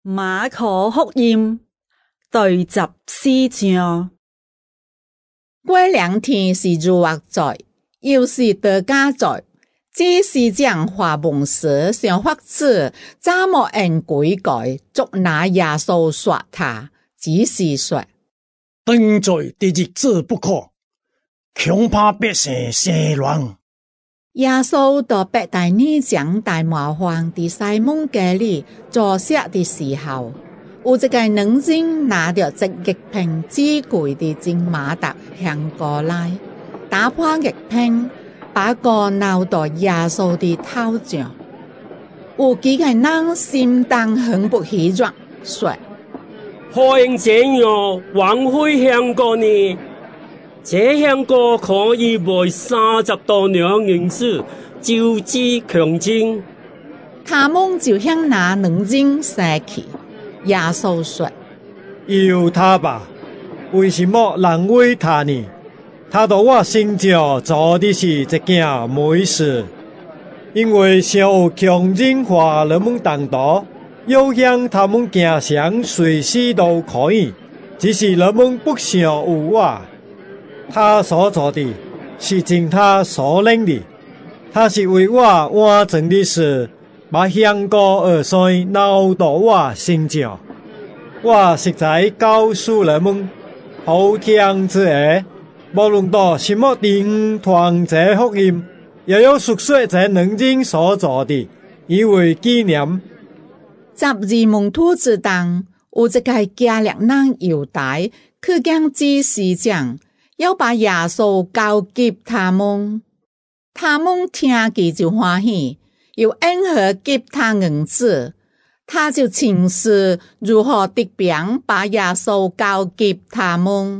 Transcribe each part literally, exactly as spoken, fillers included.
馬可福音第十四章。 過兩天是逾越節，又是大家節。這是將化蒙時想法子怎麼按規矩捉拿耶穌說他，只是說等在的日子不可，恐怕百姓生亂。 耶穌到伯大尼將大麻煩的西門家裡坐下的時候，有一個女人拿着一玉瓶至貴的金馬達向過來，打破玉瓶，把個鬧到耶穌的頭上。有幾個人心當很不喜悅，說： 何因這樣枉費香膏呢？這香膏可以賣三十多兩銀子，就至強精。 他們就向那女人生氣。耶穌說： 由他吧，為什麼難為他呢？他到我身上做的是一件美事，因為想有強人化人們當道，要向他們行上隨時都可以，只是人們不想有我。他所做的是盡他所能的，他是為我完成的事，把香膏而水鬧到我身上。我實在告訴人們，好聽之下，無論到什麼地方傳這福音，也要述說這女人所做的，以為紀念。 十二門徒之中，有一個加略人猶大，去將祭司長要把耶穌交給他們。他們聽見就歡喜，又恩和給他銀子，他就請示如何得便把耶穌交給他們。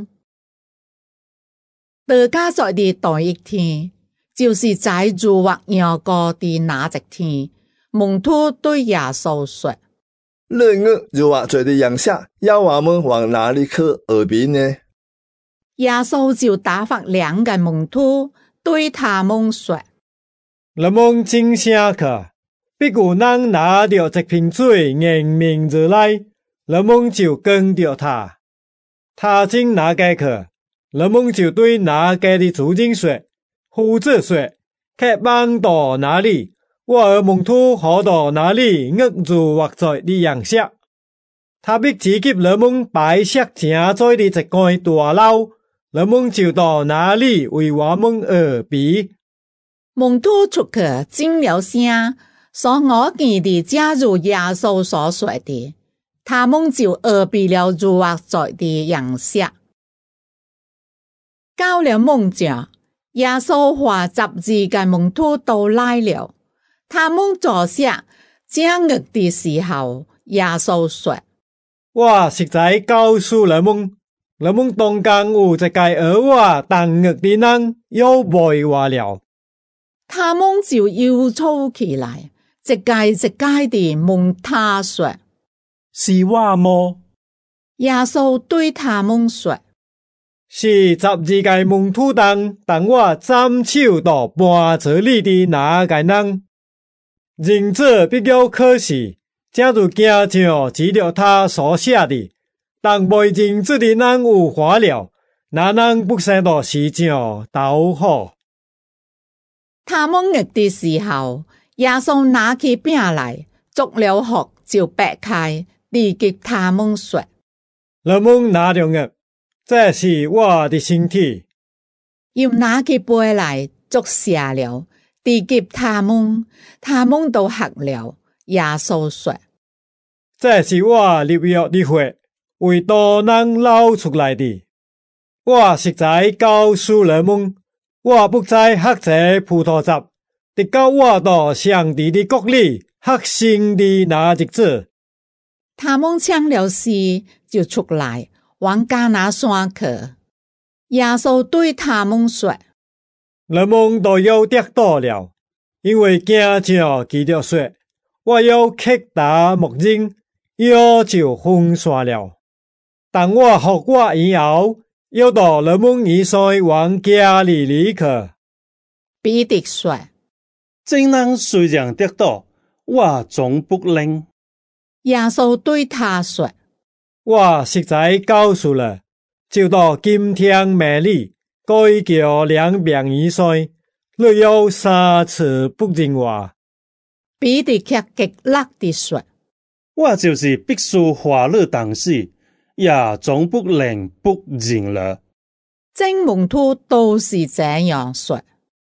大家節的第一天，就是在逾越羊羔的那一天，門徒對耶穌說： 那個逾越節的陽下，要我們往哪裡去耳鼻呢？ 耶穌就打發兩個門徒對他們說： 人們正下去，必有人拿着一瓶水迎面而來，人們就跟着他。他進那個去，人們就對那個的主人說：夫子說，客往到哪裡，我和門徒好到哪裡握住或在的陽下。他必指給人們擺設正在的一塊大樓，人們就到哪裡為我們耳鼻。 門徒出去進了城，所我見的假如耶穌所說的，他們就耳鼻了逾越節的陽下。到了晚上，耶穌和十二個門徒都來了，他們坐下正餓的時候，耶穌說： 我實在告訴人們，人們當間有一個和我同餓的人要背我了。 他們就憂愁起來，一個一個地問他說： 是我麼？ 耶穌對他們說： 是十二個門徒中，當我斬首到搬這裡的那個人。人子必要可惜，正如經上記着他所寫的，當被人子的人有禍了，那人不生到世上倒好。 他們餓的時候，耶穌拿起餅來，祝了福就擘開，遞給他們說： 人們拿着吃，這是我的身體。 又拿起杯來，祝謝了，遞給他們，他們都喝了。耶穌說： 這是我立約的血，為多人流出來的。我實在告訴人們，我不再喝這葡萄汁，直到我到上帝的國裡喝新的那日子。 他們唱了詩，就出來往迦拿山去。耶穌對他們說： 人們都要跌倒了，因為經上記着說，我要擊打牧人，腰就風散了。當我復活以後，要到人們以西往家裡裡去。 彼得說： 這人雖然跌倒，我總不認。 耶稣对他說： 我實在告訴了，就到今天美麗，該叫兩邊以上，你有三次不認我。 彼得卻極力地說： 我就是必須花了東西，也總不能不認了。 眾門徒都是這樣說。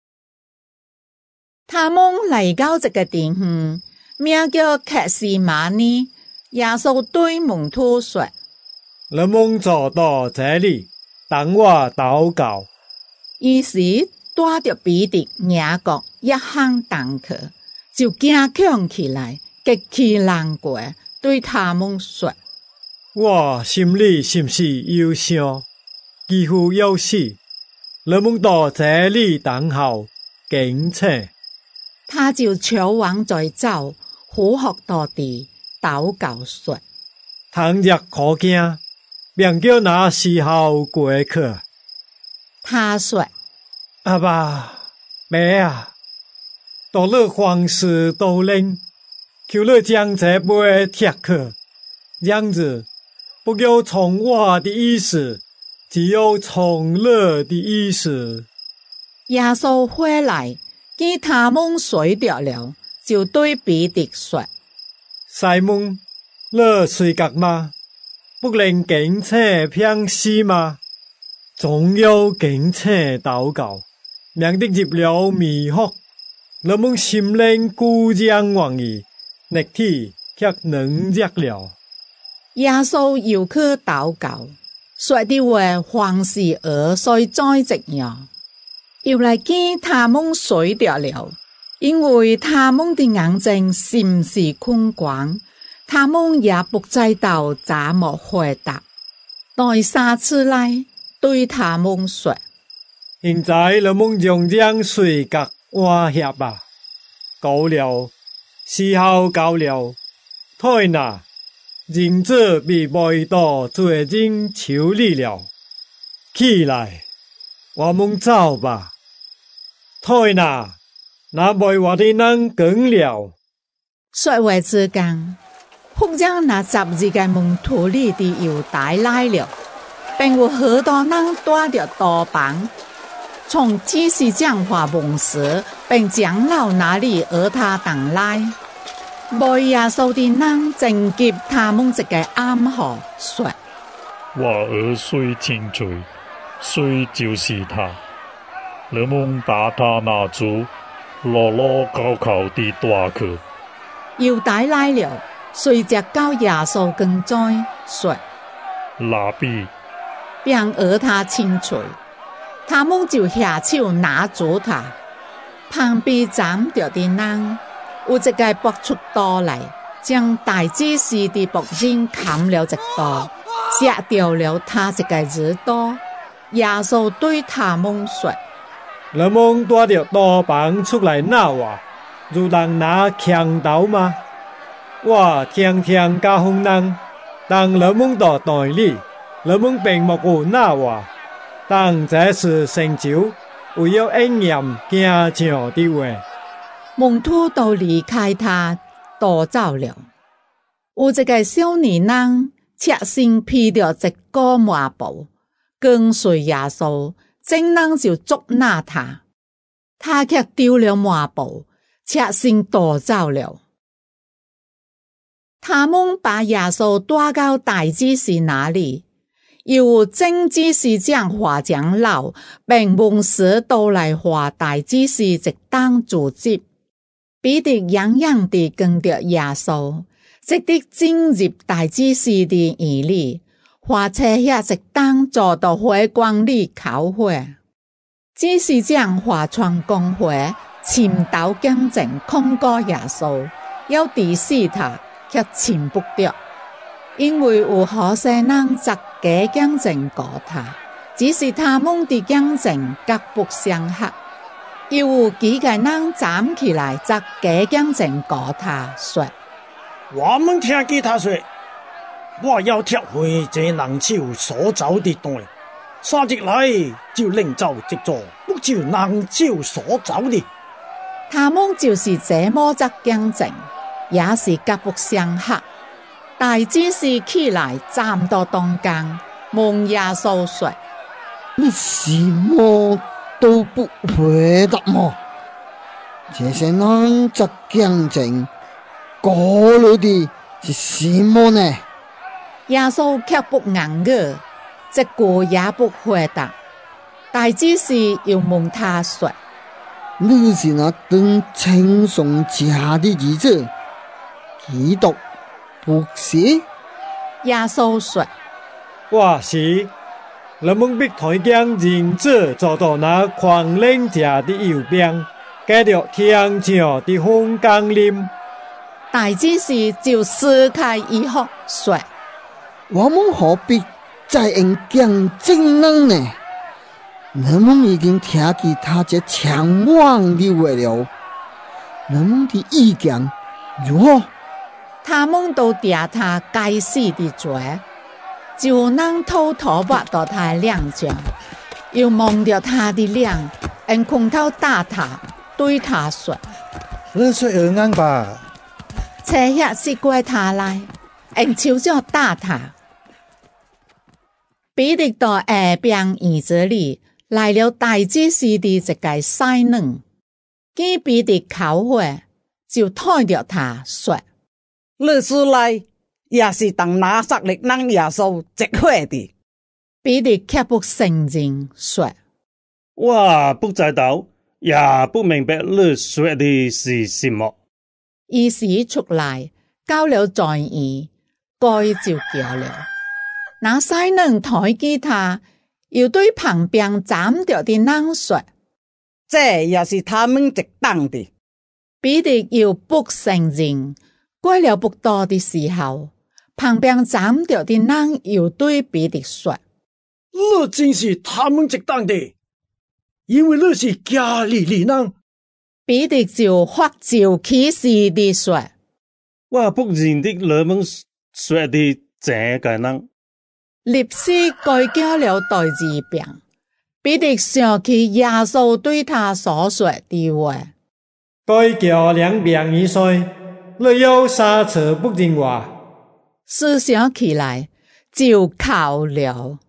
他們嚟到這個地方，名叫客西馬尼。耶穌對門徒說： 你們坐到這裏，等我禱告。 於是帶着彼得、雅各一行上去，就堅強起來，極其難過，對他們說： 我心裡是不是憂傷，幾乎要死？你們到這裏等候，警醒。 他就朝往在走，俯伏到地，禱告說： 倘若可驚，便叫那時候過去。 他說： 阿爸，媽啊，到了凡事都能，求你將這杯撤去，這樣子不要從我的意思，只有從你的意思。 耶穌回來，見他們睡着了，就對彼得說： 西門，你睡覺嗎？不能警醒平息嗎？總要警醒禱告，免得入了迷惑。你們心靈固然願意，肉體卻軟弱了。 耶穌又去禱告，說的話凡是兒衰在這樣。又來見他們睡着了，因為他們的眼睛甚是困倦，他們也不知道怎麼回答。第三次來，對他們說： 現在你們將將睡覺換歇吧，夠了，時候夠了，退那，人子被賣到罪人手裡了。起來，我們走吧。退那，那賣我的人更了。 說話之間，忽然那十二個門徒裡的猶大來了，並有許多人帶着刀棒，從祭司長和文士並長老那裡而他等來。賣耶穌的人正急他們這個暗號，說： 我兒雖聽罪，雖就是他，你們把他拿住，牢牢高高地帶去。 猶大來了，隨着到耶穌跟前，說： 拉比， 並而他親嘴，他們就下手拿住他。旁邊站着的人，有一個拔出刀來，將大祭司的僕人砍了一刀，殺掉了他這個耳朵。耶穌對他們說： 你們帶着刀棒出來拿我，如同拿槍刀嗎？我天天教訓人，當你們到袋裡，你們並沒有拿我，但這是成就，為要應驗經上的話。 門徒都離開他，逃走了。有一個少年人，側身披着一個麻布，跟隨耶穌，眾人就捉拿他，他卻丟了麻布，側身逃走了。他們把耶穌帶到大祭司那裡，有眾祭司長和長老並文士都來和大祭司一同聚集。彼得遠遠地跟着耶穌，直的進入大祭司的院裡，和車下一同坐到會館裡烤火。祭司長和全公會尋到警證控告耶穌，要治死他，卻尋不到，因為有好些人zak假警證告他，只是他們的警證各不相合。又有幾個人站起來zak假警證告他說： 我們聽見他說，我要撤回這人手所走的袋，殺進來就另造直做，不照人手所走的。他們就是這麼zak警證，也是各不相合。 大祭司起來站到當間，問耶穌說： 你什麼都不回答嗎？這些人這講證過來的是什麼呢？ 耶穌卻不硬語，這個也不回答。大祭司又問他說： 你是那等稱頌家的兒子，基督不是？ 耶穌說： 我是。人們必看見人子坐到那狂冷者的右邊，繼續天上的風降臨。 大祭司就撕開衣服說： 我們何必再用講證呢？人們已經聽見他這強妄的話了，人們的意見如何？ 他們都定他該死的罪，就能偷偷挖到他臉上，又蒙掉他的臉，用拳頭打他，對他說： 你說而硬吧。 這也是怪他來，用手腳打他。彼得到下邊院子裡來了大祭司的這個西人，見彼得口會，就抬着他說： 你是來也是當拿撒勒人耶穌直會的。 彼得卻不承認，說： 我不知道，也不明白你說的是什麼。 於是出來，交了罪役，該就叫了。那西人抬起他，又對旁邊站着的人說： 這也是他們值當的。 彼得又不承認。過了不多的時候，旁邊站着的人又對彼得說： 你真是他們值當的，因為你是加利利人。 彼得就發咒起誓地說： 我不認得你們說的這個人。 立時該叫了代志病。彼得想起耶穌對他所說的話， 該叫兩病一歲，你有三次不認我。 思想起來就哭了。